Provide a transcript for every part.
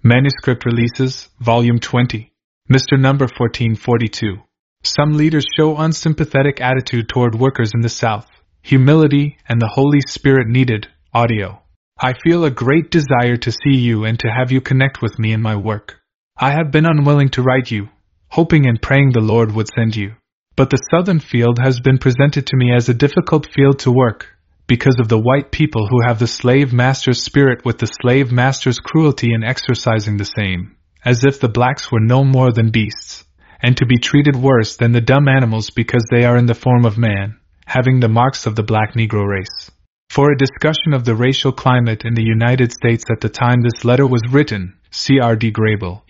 Manuscript Releases, Volume 20. Mr. Number 1442. Some leaders show unsympathetic attitude toward workers in the South. Humility and the Holy Spirit needed. Audio. I feel a great desire to see you and to have you connect with me in my work. I have been unwilling to write you, hoping and praying the Lord would send you. But the southern field has been presented to me as a difficult field to work, because of the white people who have the slave master's spirit with the slave master's cruelty in exercising the same, as if the blacks were no more than beasts, and to be treated worse than the dumb animals because they are in the form of man, having the marks of the black Negro race. For a discussion of the racial climate in the United States at the time this letter was written, see R.D. Grable,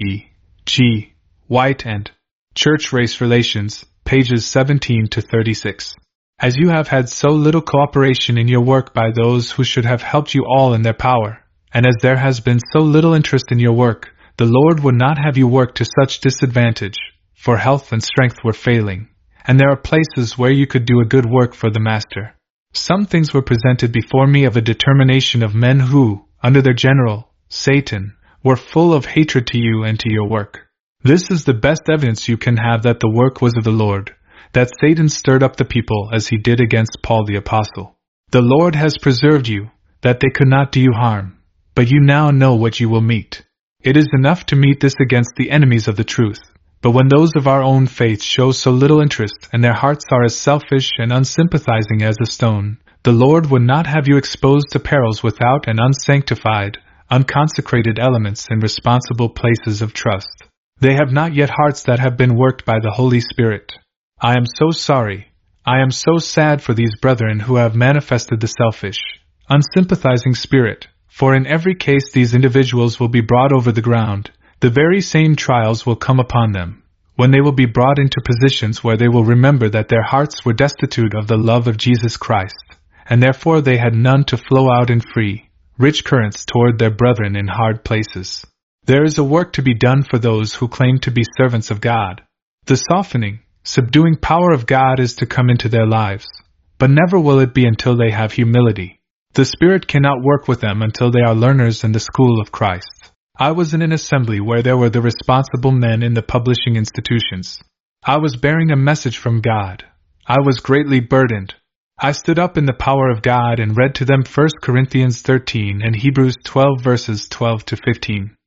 E.G. White and Church Race Relations, pages 17 to 36. As you have had so little cooperation in your work by those who should have helped you all in their power, and as there has been so little interest in your work, the Lord would not have you work to such disadvantage, for health and strength were failing, and there are places where you could do a good work for the Master. Some things were presented before me of a determination of men who, under their general, Satan, were full of hatred to you and to your work. This is the best evidence you can have that the work was of the Lord, that Satan stirred up the people as he did against Paul the Apostle. The Lord has preserved you, that they could not do you harm, but you now know what you will meet. It is enough to meet this against the enemies of the truth. But when those of our own faith show so little interest and their hearts are as selfish and unsympathizing as a stone, the Lord would not have you exposed to perils without and unsanctified, unconsecrated elements in responsible places of trust. They have not yet hearts that have been worked by the Holy Spirit. I am so sorry, I am so sad for these brethren who have manifested the selfish, unsympathizing spirit, for in every case these individuals will be brought over the ground. The very same trials will come upon them, when they will be brought into positions where they will remember that their hearts were destitute of the love of Jesus Christ, and therefore they had none to flow out in free, rich currents toward their brethren in hard places. There is a work to be done for those who claim to be servants of God. The softening, subduing power of God is to come into their lives, but never will it be until they have humility. The Spirit cannot work with them until they are learners in the school of Christ. I was in an assembly where there were the responsible men in the publishing institutions. I was bearing a message from God. I was greatly burdened. I stood up in the power of God and read to them 1 Corinthians 13 and Hebrews 12 verses 12 to 15.